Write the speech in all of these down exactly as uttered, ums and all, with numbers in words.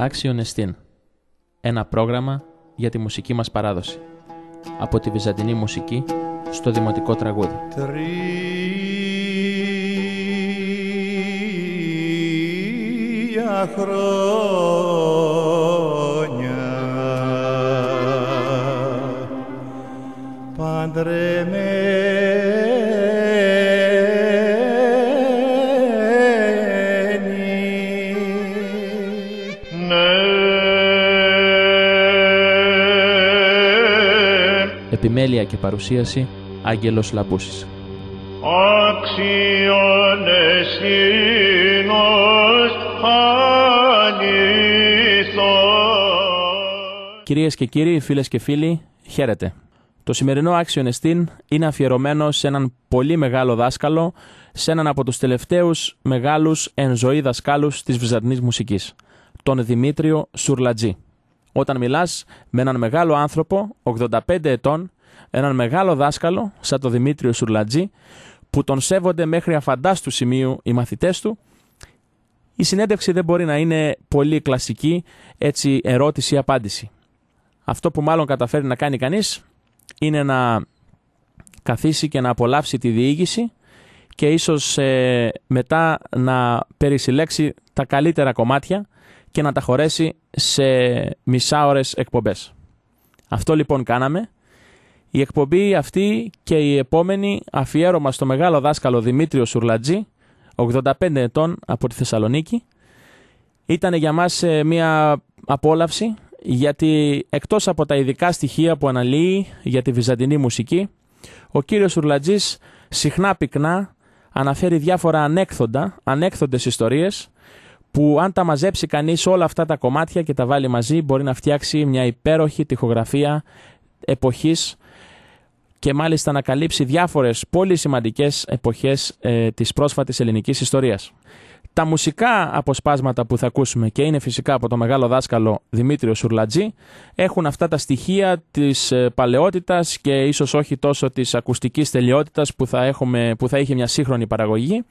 Άξιον εστίν. Ένα πρόγραμμα για τη μουσική μας παράδοση. Από τη βυζαντινή μουσική στο δημοτικό τραγούδι. Τρία χρόνια παντρεμένη. Επιμέλεια και παρουσίαση Άγγελος Λαμπούσης. Άξιον εστίνος αληθώς. Κυρίες και κύριοι, φίλες και φίλοι, χαίρετε. Το σημερινό Άξιον εστίν είναι αφιερωμένο σε έναν πολύ μεγάλο δάσκαλο, σε έναν από τους τελευταίους μεγάλους εν ζωή δασκάλους της βυζαντινής μουσικής, τον Δημήτριο Σουρλατζή. Όταν μιλάς με έναν μεγάλο άνθρωπο, ογδόντα πέντε ετών, έναν μεγάλο δάσκαλο σαν τον Δημήτριο Σουρλατζή, που τον σέβονται μέχρι αφαντάστου σημείου οι μαθητές του, η συνέντευξη δεν μπορεί να είναι πολύ κλασική, έτσι ερώτηση-απάντηση. Αυτό που μάλλον καταφέρει να κάνει κανείς είναι να καθίσει και να απολαύσει τη διήγηση και ίσως ε, μετά να περισυλλέξει τα καλύτερα κομμάτια και να τα χωρέσει σε μισάωρες εκπομπές. Αυτό λοιπόν κάναμε. Η εκπομπή αυτή και η επόμενη αφιέρωμα στο μεγάλο δάσκαλο Δημήτριο Σουρλατζή, ογδόντα πέντε ετών από τη Θεσσαλονίκη, ήταν για μας μια απόλαυση, γιατί εκτός από τα ειδικά στοιχεία που αναλύει για τη βυζαντινή μουσική, ο κύριος Σουρλατζής συχνά πυκνά αναφέρει διάφορα ανέκθοντα, ανέκθοντες ιστορίες, που αν τα μαζέψει κανείς όλα αυτά τα κομμάτια και τα βάλει μαζί, μπορεί να φτιάξει μια υπέροχη τοιχογραφία εποχής και μάλιστα να καλύψει διάφορες πολύ σημαντικές εποχές ε, της πρόσφατης ελληνικής ιστορίας. Τα μουσικά αποσπάσματα που θα ακούσουμε, και είναι φυσικά από το μεγάλο δάσκαλο Δημήτριο Σουρλατζή, έχουν αυτά τα στοιχεία της ε, παλαιότητας και ίσως όχι τόσο της ακουστικής τελειότητας που θα, έχουμε, που θα είχε μια σύγχρονη παραγωγή.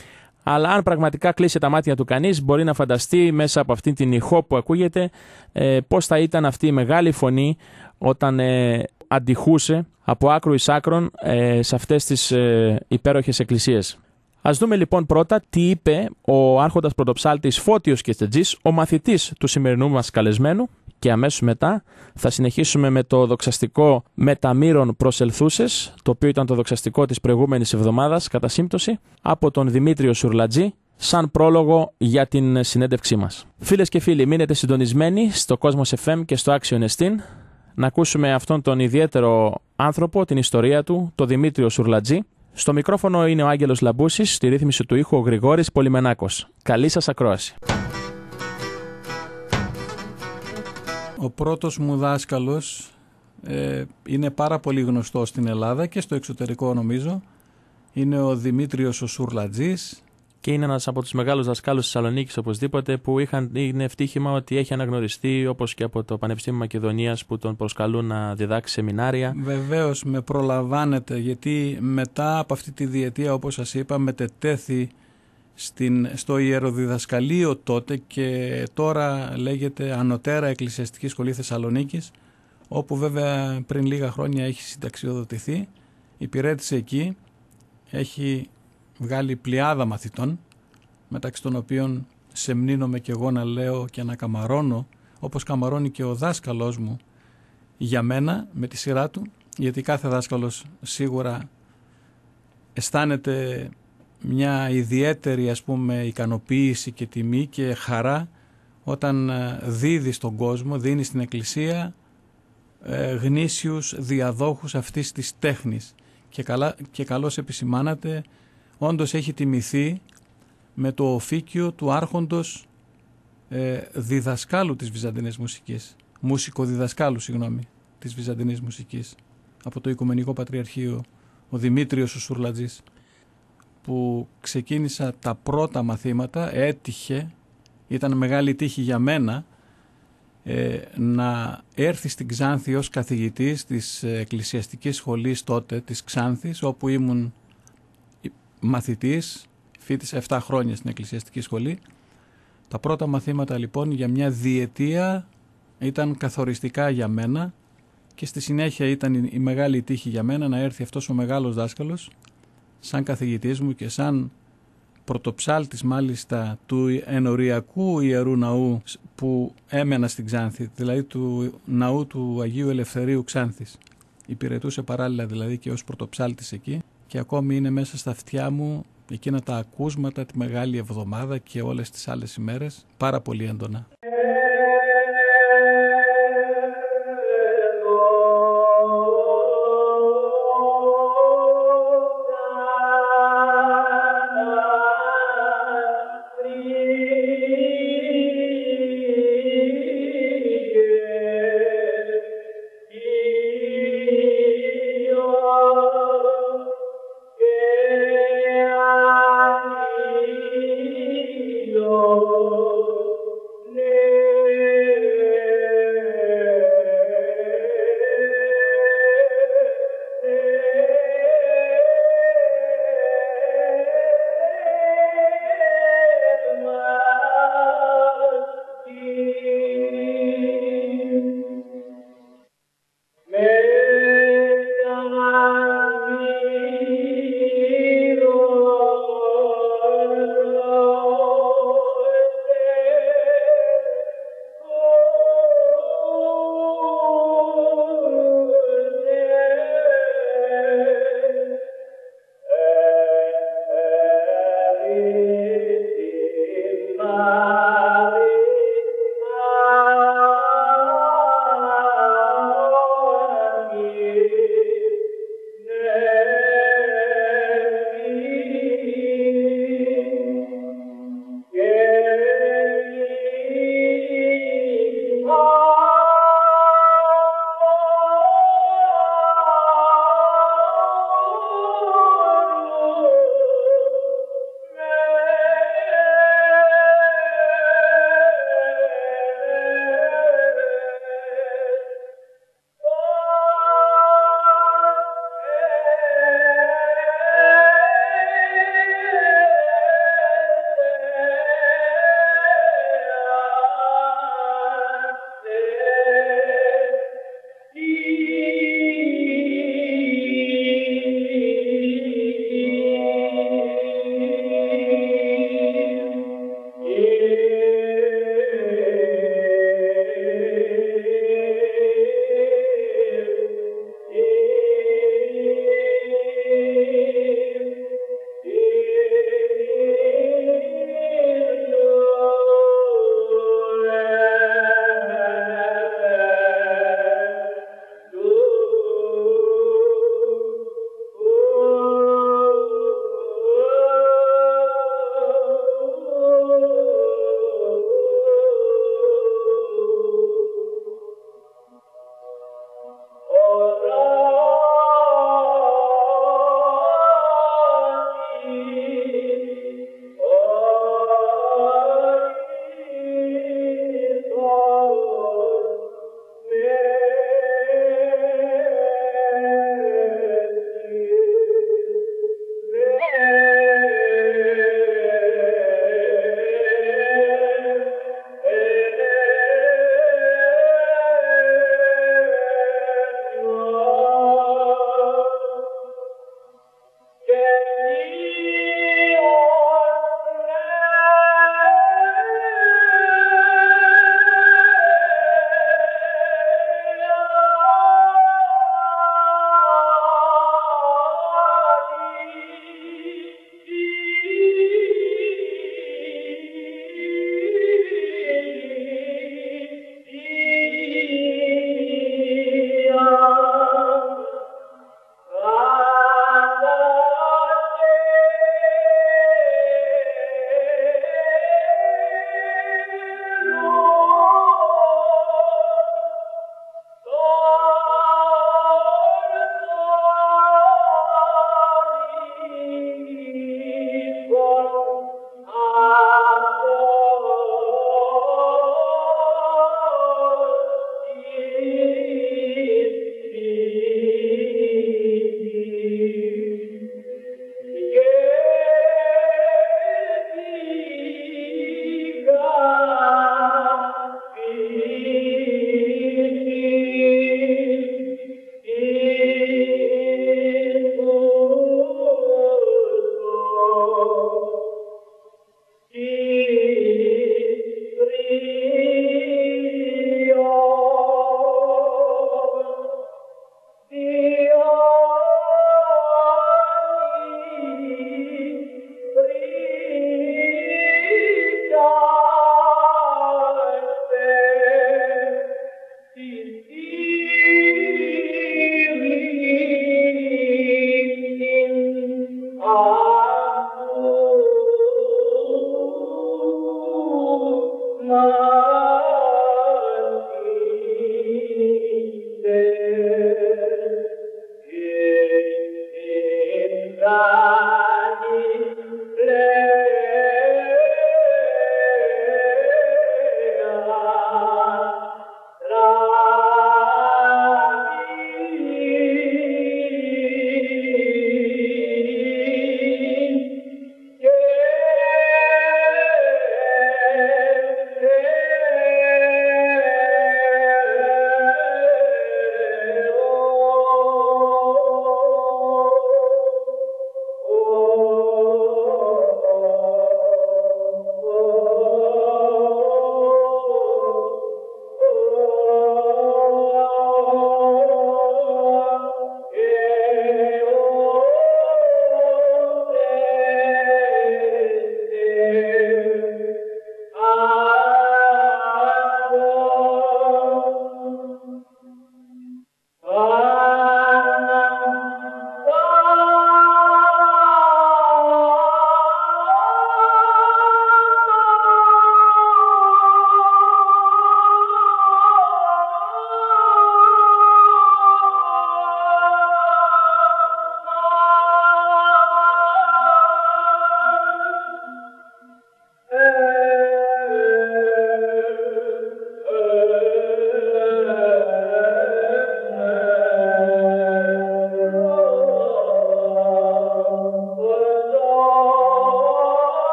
Αλλά αν πραγματικά κλείσει τα μάτια του κανείς, μπορεί να φανταστεί μέσα από αυτή την ηχό που ακούγεται ε, πώς θα ήταν αυτή η μεγάλη φωνή όταν ε, αντιχούσε από άκρου εις άκρον ε, σε αυτές τις ε, υπέροχες εκκλησίες. Ας δούμε λοιπόν πρώτα τι είπε ο άρχοντας πρωτοψάλτης Φώτιος Κεστετζής, ο μαθητής του σημερινού μας καλεσμένου, και αμέσως μετά θα συνεχίσουμε με το δοξαστικό «Μεταμύρων προσελθούσες», το οποίο ήταν το δοξαστικό της προηγούμενης εβδομάδας κατά σύμπτωση, από τον Δημήτριο Σουρλατζή, σαν πρόλογο για την συνέντευξή μας. Φίλες και φίλοι, μείνετε συντονισμένοι στο Κόσμος εφ εμ και στο Άξιον εστίν, να ακούσουμε αυτόν τον ιδιαίτερο άνθρωπο, την ιστορία του, τον Δημήτριο Σουρλατζή. Στο μικρόφωνο είναι ο Άγγελος Λαμπούσης, στη ρύθμιση του ήχου ο Γρηγόρης Πολυμενάκος. Καλή σας ακρόαση. Ο πρώτος μου δάσκαλος ε, είναι πάρα πολύ γνωστός στην Ελλάδα και στο εξωτερικό νομίζω. Είναι ο Δημήτριος ο Σουρλατζής. Και είναι ένας από τους μεγάλους δασκάλους της Θεσσαλονίκης οπωσδήποτε, που είχαν, είναι ευτύχημα ότι έχει αναγνωριστεί, όπως και από το Πανεπιστήμιο Μακεδονίας που τον προσκαλούν να διδάξει σεμινάρια. Βεβαίως με προλαμβάνετε, γιατί μετά από αυτή τη διετία, όπως σας είπα, μετετέθη στην, στο ιεροδιδασκαλείο τότε και τώρα λέγεται Ανωτέρα Εκκλησιαστική Σχολή Θεσσαλονίκης, όπου βέβαια πριν λίγα χρόνια έχει συνταξιοδοτηθεί, υπηρέτησε εκεί, έχει βγάλει πλειάδα μαθητών, μεταξύ των οποίων σεμνύνομαι και εγώ να λέω και να καμαρώνω, όπως καμαρώνει και ο δάσκαλός μου για μένα με τη σειρά του, γιατί κάθε δάσκαλος σίγουρα αισθάνεται μια ιδιαίτερη, ας πούμε, ικανοποίηση και τιμή και χαρά όταν δίδει στον κόσμο, δίνει στην Εκκλησία ε, γνήσιους διαδόχους αυτής της τέχνης. Και, καλά, και καλώς επισημάνατε, όντως έχει τιμηθεί με το οφίκιο του άρχοντος ε, διδασκάλου της βυζαντινής μουσικής, μουσικοδιδασκάλου, συγγνώμη, της βυζαντινής μουσικής, από το Οικουμενικό Πατριαρχείο, ο Δημήτριος ο Σουρλατζής, που ξεκίνησα τα πρώτα μαθήματα, έτυχε, ήταν μεγάλη τύχη για μένα, ε, να έρθει στην Ξάνθη ως καθηγητής της εκκλησιαστικής σχολής τότε, της Ξάνθης, όπου ήμουν μαθητής, φοιτήσα επτά χρόνια στην εκκλησιαστική σχολή, Τα πρώτα μαθήματα λοιπόν για μια διετία ήταν καθοριστικά για μένα και στη συνέχεια ήταν η μεγάλη τύχη για μένα να έρθει αυτός ο μεγάλος δάσκαλος σαν καθηγητής μου και σαν πρωτοψάλτης μάλιστα του ενοριακού Ιερού Ναού που έμενα στην Ξάνθη, δηλαδή του ναού του Αγίου Ελευθερίου Ξάνθης. Υπηρετούσε παράλληλα δηλαδή και ως πρωτοψάλτης εκεί και ακόμη είναι μέσα στα αυτιά μου εκείνα τα ακούσματα τη Μεγάλη Εβδομάδα και όλες τις άλλες ημέρες πάρα πολύ έντονα. Lord,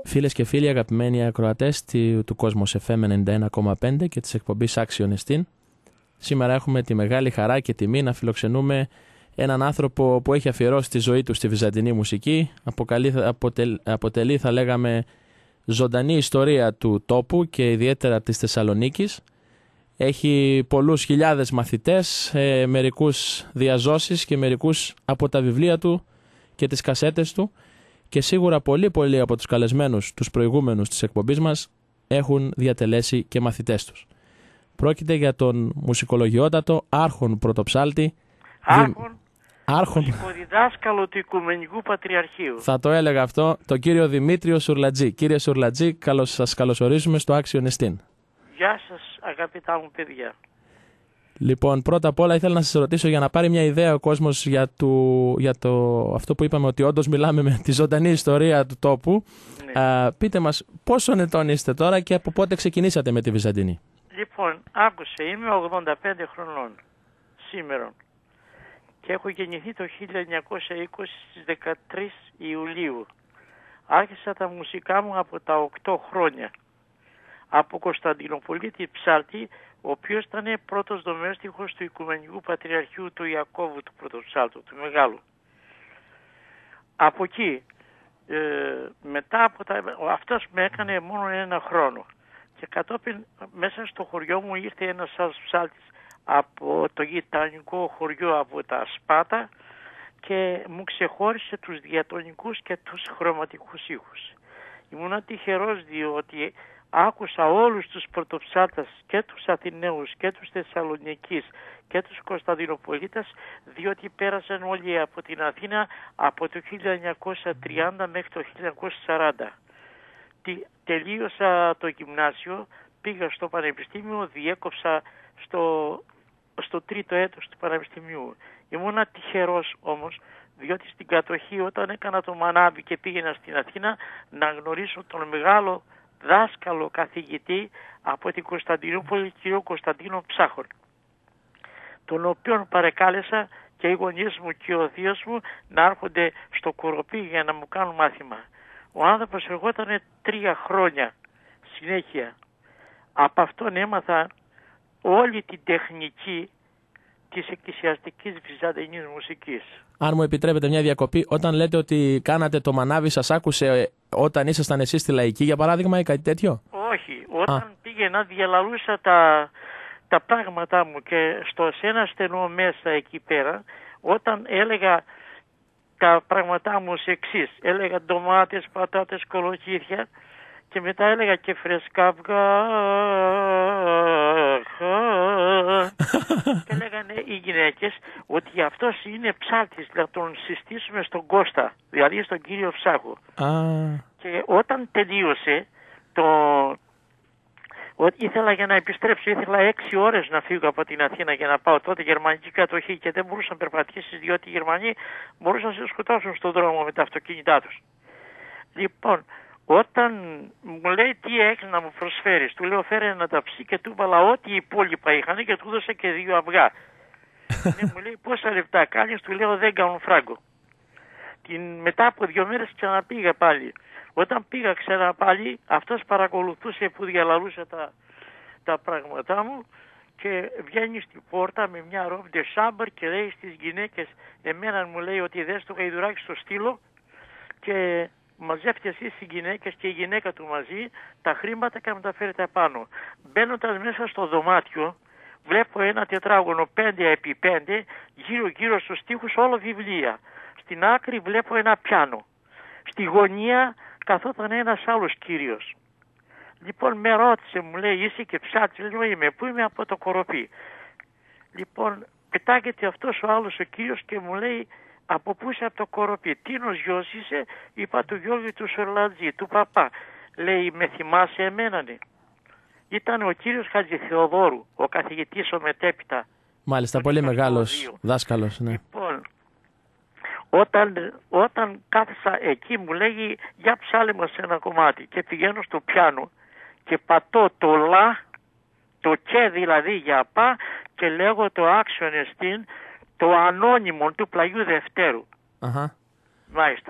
Φίλες και φίλοι, αγαπημένοι ακροατές του Κόσμος εφ εμ ενενήντα ένα κόμμα πέντε και της εκπομπής Άξιον Εστίν, σήμερα έχουμε τη μεγάλη χαρά και τιμή να φιλοξενούμε έναν άνθρωπο που έχει αφιερώσει τη ζωή του στη βυζαντινή μουσική. Αποκαλεί, αποτελ, αποτελεί, θα λέγαμε, ζωντανή ιστορία του τόπου και ιδιαίτερα της Θεσσαλονίκης. Έχει πολλούς χιλιάδες μαθητές, ε, μερικούς διαζώσεις και μερικούς από τα βιβλία του και τις κασέτες του. Και σίγουρα πολλοί πολλοί από τους καλεσμένους, τους προηγούμενους της εκπομπής μας, έχουν διατελέσει και μαθητές τους. Πρόκειται για τον μουσικολογιότατο άρχον πρωτοψάλτη. Άρχον, δι... άρχον... μουσικοδιδάσκαλο του Οικουμενικού Πατριαρχείου. Θα το έλεγα αυτό, τον κύριο Δημήτριο Σουρλατζή. Κύριε Σουρλατζή, καλώς σας καλωσορίζουμε στο Άξιον Εστίν. Γεια σας αγαπητά μου παιδιά. Λοιπόν, πρώτα απ' όλα ήθελα να σας ρωτήσω για να πάρει μια ιδέα ο κόσμος για, το, για το, αυτό που είπαμε, ότι όντως μιλάμε με τη ζωντανή ιστορία του τόπου. Ναι. Α, πείτε μας πόσων ετών είστε τώρα και από πότε ξεκινήσατε με τη Βυζαντινή. Λοιπόν, άκουσε, είμαι ογδόντα πέντε χρονών σήμερα και έχω γεννηθεί το χίλια εννιακόσια είκοσι στις δεκατρείς Ιουλίου. Άρχισα τα μουσικά μου από τα οκτώ χρόνια. Από Κωνσταντινοπολίτη Ψάλτη, ο οποίος ήταν πρώτος δομέστιχος του Οικουμενικού Πατριαρχείου του Ιακώβου, του Πρωτοψάλτου, του Μεγάλου. Από εκεί, ε, μετά από τα, αυτός με έκανε μόνο ένα χρόνο. Και κατόπιν μέσα στο χωριό μου ήρθε ένας άλλος ψάλτης από το γειτονικό χωριό, από τα Σπάτα, και μου ξεχώρισε τους διατονικούς και τους χρωματικούς ήχους. Ήμουν τυχερός διότι άκουσα όλους τους πρωτοψάλτες, και τους Αθηναίους και τους Θεσσαλονικείς και τους Κωνσταντινοπολίτες, διότι πέρασαν όλοι από την Αθήνα από το χίλια εννιακόσια τριάντα μέχρι το χίλια εννιακόσια σαράντα. Τελείωσα το γυμνάσιο, πήγα στο πανεπιστήμιο, διέκοψα στο, στο τρίτο έτος του πανεπιστημίου. Ήμουνα τυχερός όμως, διότι στην κατοχή όταν έκανα το μανάβι και πήγαινα στην Αθήνα να γνωρίσω τον μεγάλο δάσκαλο καθηγητή από την Κωνσταντινούπολη, κ. Κωνσταντίνο Ψάχον, τον οποίον παρεκάλεσα και οι γονείς μου και ο θείος μου να έρχονται στο Κοροπή για να μου κάνουν μάθημα. Ο άνθρωπος εργόταν τρία χρόνια συνέχεια. Από αυτόν έμαθα όλη την τεχνική της εκκλησιαστικής βυζαντινής μουσικής. Αν μου επιτρέπετε μια διακοπή, όταν λέτε ότι κάνατε το μανάβι, σας άκουσε όταν ήσασταν εσείς στη Λαϊκή, για παράδειγμα, ή κάτι τέτοιο? Όχι, όταν Α. πήγαινα διαλαλούσα τα, τα πράγματά μου και στο σε ένα στενό μέσα εκεί πέρα, όταν έλεγα τα πράγματά μου σε εξής, έλεγα ντομάτες, πατάτες, κολοκύθια, και μετά έλεγα και φρεσκά αυγά. Και λέγανε οι γυναίκες ότι αυτός είναι ψάλτης, να τον συστήσουμε στον Κώστα, δηλαδή στον κύριο Ψάχο. Ah. Και όταν τελείωσε το... ήθελα για να επιστρέψω, ήθελα έξι ώρες να φύγω από την Αθήνα για να πάω, τότε γερμανική κατοχή, και δεν μπορούσα να περπατήσεις διότι οι Γερμανοί μπορούσαν να σε σκοτώσουν στον δρόμο με τα αυτοκίνητά τους. Λοιπόν, όταν μου λέει τι έχεις να μου προσφέρεις, του λέω φέρε ένα ταψί, και του έβαλα ό,τι υπόλοιπα είχαν και του δώσα και δύο αυγά. Και μου λέει πόσα λεπτά κάνεις, του λέω δεν κάνουν φράγκο. Την, μετά από δύο μέρες ξαναπήγα πάλι. Όταν πήγα ξανά πάλι, αυτός παρακολουθούσε που διαλαλούσα τα, τα πράγματά μου και βγαίνει στην πόρτα με μια ρόμπ de chambre και λέει στις γυναίκες, εμένα μου λέει ότι δες το γαϊδουράκι στο στήλο και μαζεύτε εσείς οι γυναίκες και η γυναίκα του μαζί τα χρήματα και να τα φέρετε απάνω. Μπαίνοντας μέσα στο δωμάτιο, βλέπω ένα τετράγωνο πέντε επί πέντε, γύρω γύρω στους τοίχους όλο βιβλία. Στην άκρη βλέπω ένα πιάνο. Στη γωνία καθόταν ένας άλλος κύριος. Λοιπόν με ρώτησε, μου λέει είσαι και ψάτης, λέω είμαι, πού είμαι, από το Κοροπή. Λοιπόν πετάγεται αυτός ο άλλος ο κύριος και μου λέει από πού είσαι, από το Κοροπή. Τίνος γιος είσαι, είπα του Γιώργη του Σουρλατζή, του παπά. Λέει με θυμάσαι εμένα, ναι. Ήταν ο κύριος Χατζηθεοδόρου, ο καθηγητής ο μετέπειτα. Μάλιστα, πολύ μεγάλος δάσκαλος, ναι. Λοιπόν, όταν, όταν κάθισα εκεί μου λέγει για ψάλε μας ένα κομμάτι και πηγαίνω στο πιάνο και πατώ το λα, το και δηλαδή για πά, και λέγω το Άξιον Εστίν, το ανώνυμο του πλαγιού Δευτέρου. Uh-huh. Μάλιστα.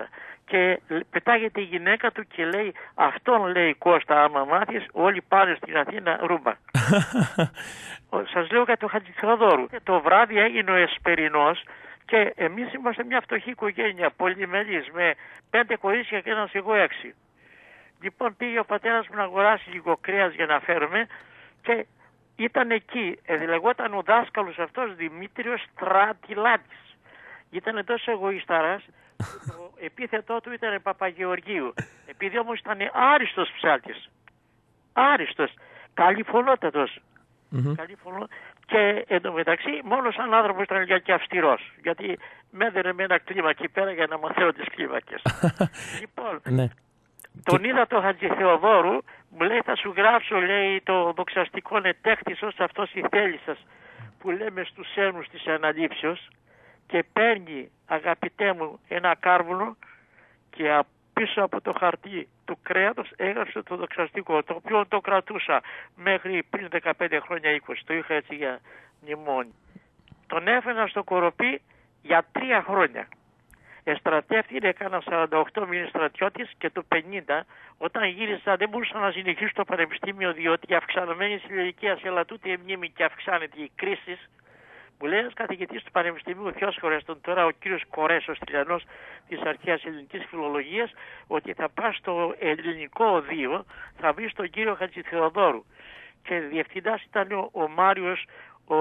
και πετάγεται η γυναίκα του και λέει, αυτόν λέει Κώστα, άμα μάθεις, όλοι πάνε στην Αθήνα ρούμπα. Σας λέω για το Χατζηθεοδόρου. Το βράδυ έγινε ο Εσπερινός και εμείς είμαστε μια φτωχή οικογένεια, πολυμελής, με πέντε κορίτσια και ένας εγώ έξι. Λοιπόν, πήγε ο πατέρας μου να αγοράσει λίγο κρέας για να φέρουμε και ήταν εκεί. Ε, λεγόταν ο δάσκαλος αυτός Δημήτριος Στρατιλάτης. Ήταν τόσο εγωισταράς, το επίθετό του ήταν Παπαγεωργίου. Επειδή όμως ήταν άριστος ψάλτης. Άριστος. Καλυφωνότατος. Mm-hmm. Καλυφωνό... Και εντωμεταξύ μόνο σαν άνθρωπος ήταν για και αυστηρός. Γιατί με έδερε με ένα κλίμα εκεί πέρα για να μαθαίνω τις κλίμακες. Λοιπόν, ναι. Τον είδα το Χατζηθεοδόρου, μου λέει θα σου γράψω, λέει, το δοξαστικό νετέχτισος αυτός η θέλησας που λέμε στους ένους της αναλήψεως, και παίρνει, αγαπητέ μου, ένα κάρβουνο και πίσω από το χαρτί του κρέατος έγραψε το δοξαστικό, το οποίο το κρατούσα μέχρι πριν δεκαπέντε χρόνια, είκοσι, το είχα έτσι για μνημόνι. Τον έφερα στο Κοροπή για τρία χρόνια. Εστρατεύτηκε, έκανα σαράντα οκτώ μήνες στρατιώτης και το πενήντα, όταν γύρισα, δεν μπορούσα να συνεχίσω στο πανεπιστήμιο, διότι η αυξανωμένη ηλικία, αλλά τούτη η μνήμη και αυξάνεται η κρίση. Μου λέει ένας καθηγητής του Πανεπιστημίου Θεόσχορας, τον τώρα ο κύριος Κορές, ο Στυλιανός της αρχαίας ελληνικής φιλολογίας, ότι θα πας στο ελληνικό οδείο, θα βρεις τον κύριο Χατζηθεοδόρου. Και διευθυντάς ήταν ο, ο Μάριος, ο,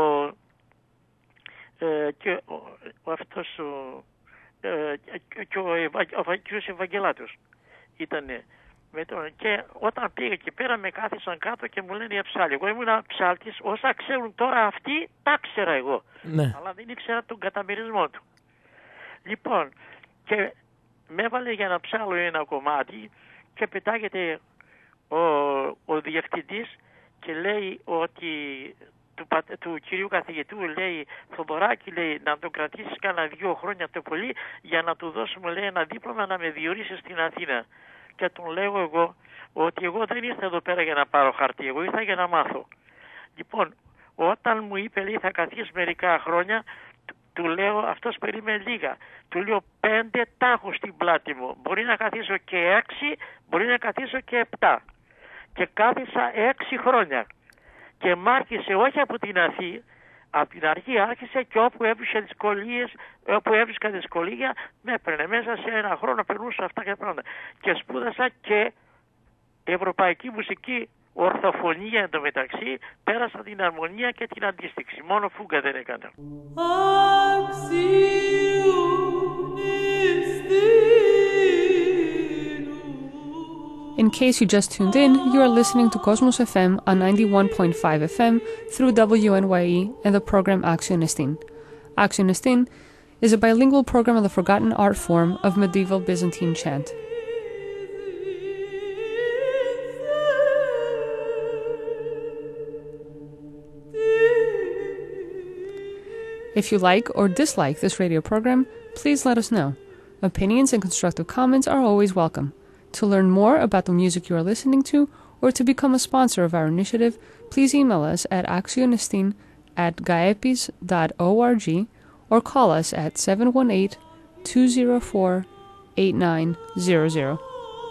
ε, και ο, ο, αυτός ο, ε, και ο, Ευα, ο, ο κύριος Ευαγγελάτος ήτανε. Με τον... Και όταν πήγα εκεί πέρα με κάθισαν κάτω και μου λένε για ψάλτη. Εγώ ήμουν ψάλτης, όσα ξέρουν τώρα αυτοί τα ξέρα εγώ. Ναι. Αλλά δεν ήξερα τον καταμερισμό του. Λοιπόν, και με έβαλε για να ψάλω ένα κομμάτι και πετάγεται ο, ο διευθυντής και λέει ότι του, του κυρίου καθηγητού, λέει, Θοδωράκη, λέει, να τον κρατήσεις κάνα δύο χρόνια το πολύ για να του δώσουμε, λέει, ένα δίπλωμα να με διορίσει στην Αθήνα. Και τον λέω εγώ ότι εγώ δεν ήρθα εδώ πέρα για να πάρω χαρτί, εγώ ήρθα για να μάθω. Λοιπόν, όταν μου είπε, λέει, θα καθίσεις μερικά χρόνια, του, του λέω, αυτός περίμενε λίγα. Του λέω, πέντε τα έχω στην πλάτη μου. Μπορεί να καθίσω και έξι, μπορεί να καθίσω και επτά. Και κάθισα έξι χρόνια. Και μ' άρχισε όχι από την αρχή, από την αρχή άρχισε και όπου έβρισκα δυσκολίες, όπου έβρισκα δυσκολία, με έπαιρνε μέσα σε ένα χρόνο, περνούσα αυτά και πράγματα. Και σπούδασα και ευρωπαϊκή μουσική, ορθοφωνία εντωμεταξύ, πέρασα την αρμονία και την αντίστοιξη. Μόνο φούγκα δεν έκανα. In case you just tuned in, you are listening to Cosmos F M on ninety-one point five F M through W N Y E and the program Axion Estin. Axion Estin is a bilingual program of the forgotten art form of medieval Byzantine chant. If you like or dislike this radio program, please let us know. Opinions and constructive comments are always welcome. To learn more about the music you are listening to, or to become a sponsor of our initiative, please email us at axionestin at gaepis dot org or call us at seven one eight, two zero four, eight nine zero zero.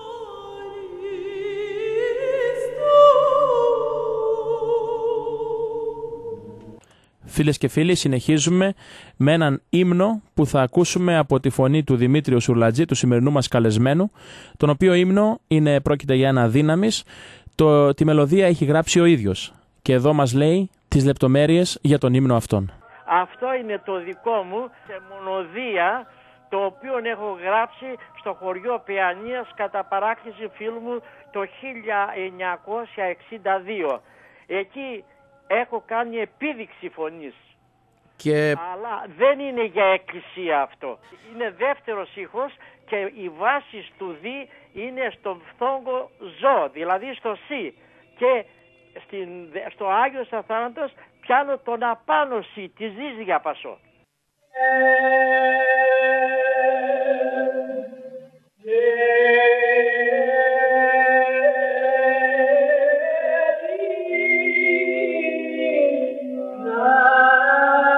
Φίλες και φίλοι, συνεχίζουμε με έναν ύμνο που θα ακούσουμε από τη φωνή του Δημήτριου Σουρλατζή, του σημερινού μας καλεσμένου, τον οποίο ύμνο είναι, πρόκειται για ένα δύναμης, το, τη μελωδία έχει γράψει ο ίδιος και εδώ μας λέει τις λεπτομέρειες για τον ύμνο αυτόν. Αυτό είναι το δικό μου σε μονοδία, το οποίο έχω γράψει στο χωριό Παιανίας κατά παράκτηση φίλου μου το χίλια εννιακόσια εξήντα δύο. Εκεί έχω κάνει επίδειξη φωνής. Και... Αλλά δεν είναι για εκκλησία αυτό. Είναι δεύτερος ήχος και η βάση του δι είναι στον φθόγκο ζω, δηλαδή στο σι. Και στην, στο Άγιος Αθάνατος πιάνω τον απάνω σι, τη ζύζια πασό.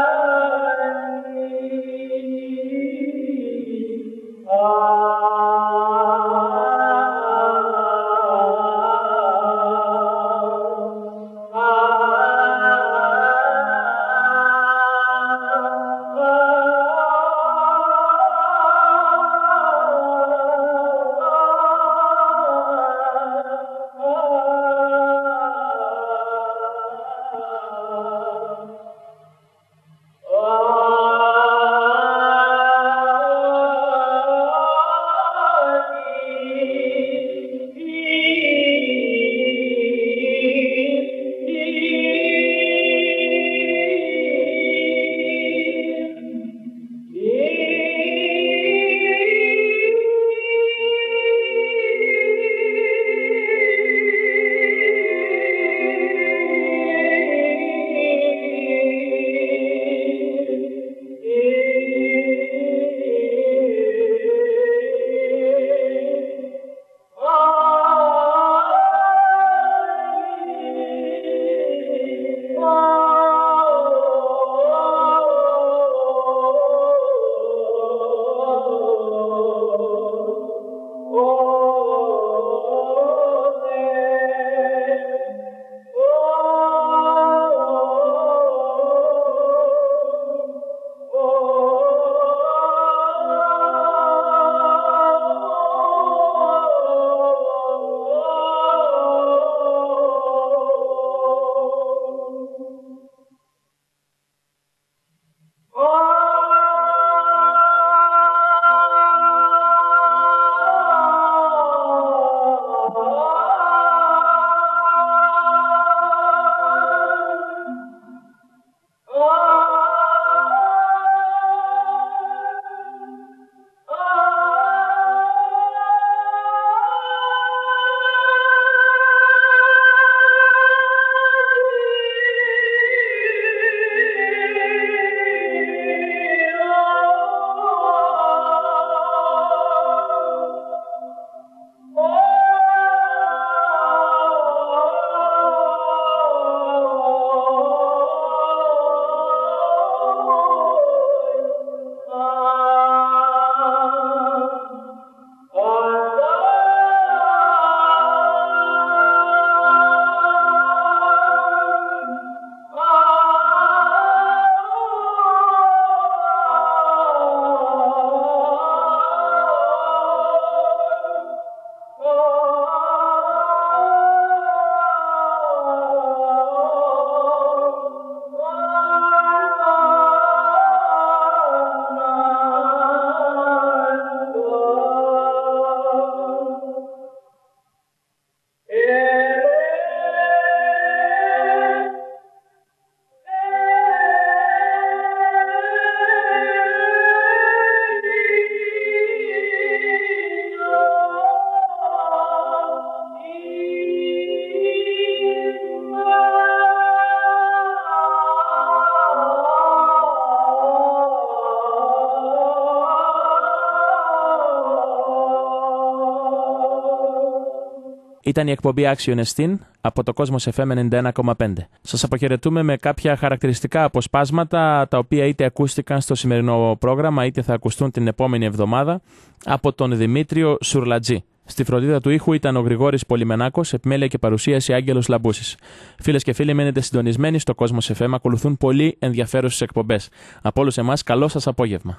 Ah Ήταν η εκπομπή Άξιον Εστίν από το Κόσμος εφ εμ ενενήντα ένα κόμμα πέντε. Σας αποχαιρετούμε με κάποια χαρακτηριστικά αποσπάσματα, τα οποία είτε ακούστηκαν στο σημερινό πρόγραμμα είτε θα ακουστούν την επόμενη εβδομάδα, από τον Δημήτριο Σουρλατζή. Στη φροντίδα του ήχου ήταν ο Γρηγόρης Πολυμενάκος, επιμέλεια και παρουσίαση Άγγελος Λαμπούσης. Φίλες και φίλοι, μένετε συντονισμένοι στο Κόσμος εφ εμ, ακολουθούν πολύ ενδιαφέρουσες εκπομπές. Από όλους εμάς, καλό σας απόγευμα.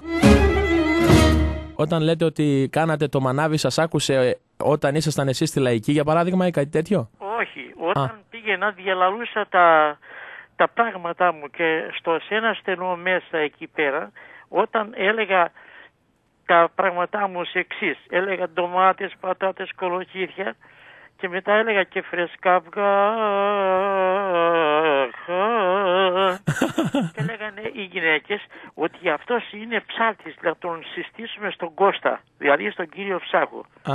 Όταν λέτε ότι κάνατε το μανάβι, σας άκουσε όταν ήσασταν εσείς στη Λαϊκή, για παράδειγμα, ή κάτι τέτοιο? Όχι, όταν Α. πήγαινα διαλαλούσα τα, τα πράγματά μου και στο σε ένα στενό μέσα εκεί πέρα, όταν έλεγα τα πράγματά μου ως εξής, έλεγα ντομάτες, πατάτες, κολοκύθια και μετά έλεγα και φρεσκά αυγά και λέγανε οι γυναίκες ότι αυτός είναι ψάλτης, να τον συστήσουμε στον Κώστα, δηλαδή στον κύριο Ψάχο. Α.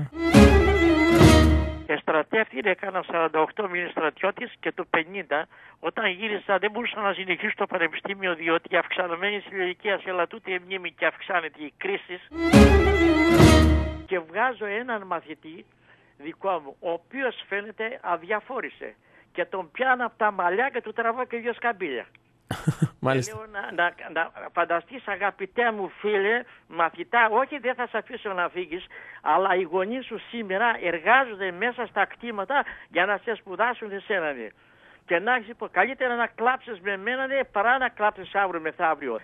Εστρατεύτηκε, έκανα σαράντα οκτώ μήνες στρατιώτης και το πενήντα όταν γύρισα δεν μπορούσα να συνεχίσω στο πανεπιστήμιο διότι η αυξανωμένη ηλικία σε λατούτη μνήμη και αυξάνεται η κρίση και βγάζω έναν μαθητή δικό μου ο οποίος φαίνεται αδιαφόρησε και τον πιάνω από τα μαλλιά και του τραβώ και δύο σκαμπίλια. Μάλιστα. Λέω, να, να, να φανταστείς αγαπητέ μου φίλε, μαθητά, όχι δεν θα σε αφήσω να φύγεις, αλλά οι γονείς σου σήμερα εργάζονται μέσα στα κτήματα για να σε σπουδάσουν εσένα. Ναι. Και να έχεις πω, καλύτερα να κλάψεις με μένα ναι, παρά να κλάψεις αύριο μεθαύριο.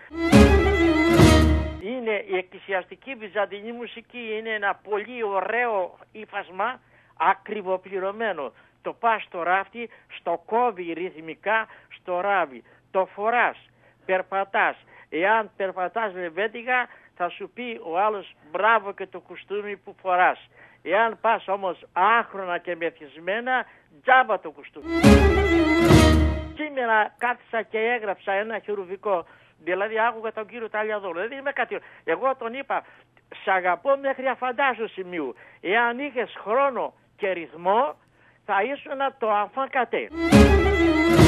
Είναι η εκκλησιαστική βυζαντινή μουσική, είναι ένα πολύ ωραίο ύφασμα, ακριβοπληρωμένο. Το πας στο ράφτη, στο κόβει ρυθμικά, στο ράβει. Το φοράς, περπατάς. Εάν περπατάς με βέντιγα θα σου πει ο άλλος μπράβο και το κουστούμι που φοράς. Εάν πας όμως άχρονα και μεθυσμένα, τζάμπα το κουστούμι. Σήμερα κάθισα και έγραψα ένα χειρουβικό. Δηλαδή άκουγα τον κύριο Ταλιαδόλο. Δεν είμαι κάτι. Εγώ τον είπα, σ' αγαπώ μέχρι αφαντάσου σημείου. Εάν είχες χρόνο και ρυθμό θα ήσουν το αφακατέ.